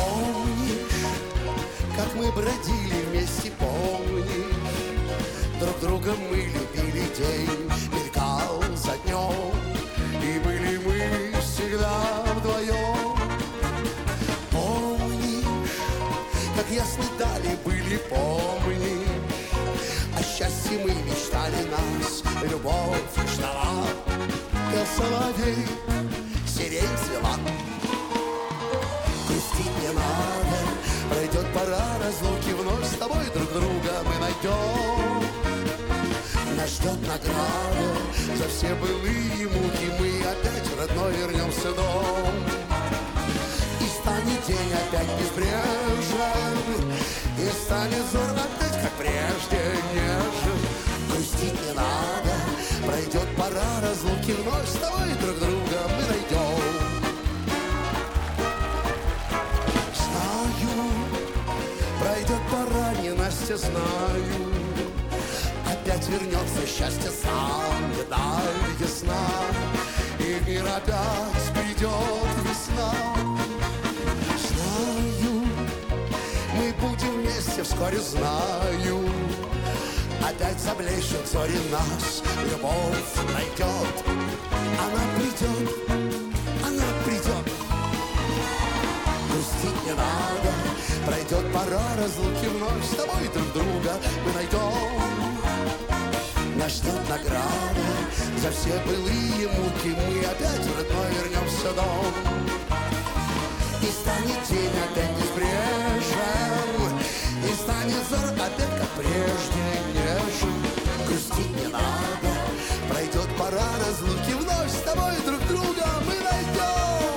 Помнишь, как мы бродили вместе, помнишь, друг друга мы любили, день мелькал за днем, и были мы всегда вдвоем. Помнишь, как ясны дали были, помнишь, о счастье мы мечтали, нас любовь ждала. Пел соловей, сирень цвела. Грустить не надо, пройдет пора разлуки, вновь с тобой друг друга мы найдем. Нас ждет награда за все былые муки, мы опять в родной вернемся дом. И станет день опять безбрежен, и станет взор опять, как прежде, нежен. Грустить не надо, пройдет пора разлуки, вновь с тобой друг друга мы найдем. Знаю, пройдет пора, ненастья, знаю, опять вернется счастье сам, даль ясна, и в мир опять придет весна. Знаю, мы будем вместе вскоре, знаю, опять заблещут зори, нас любовь найдет. Она придет, она придет. Грустить не надо, пройдет пора разлуки, вновь с тобой друг друга мы найдем. Нас ждет награда за все былые муки, мы опять в родной вернемся дом. И станет день опять безбрежен, и станет взор опять, как прежде, нежен. Грустить не надо, пройдет пора разлуки, вновь с тобой друг друга мы найдем.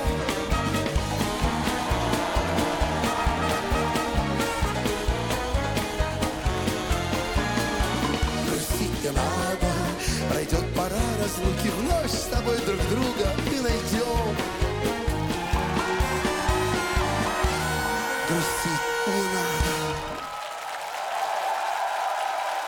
Грустить не надо, пройдет пора разлуки, вновь с тобой друг друга мы найдем.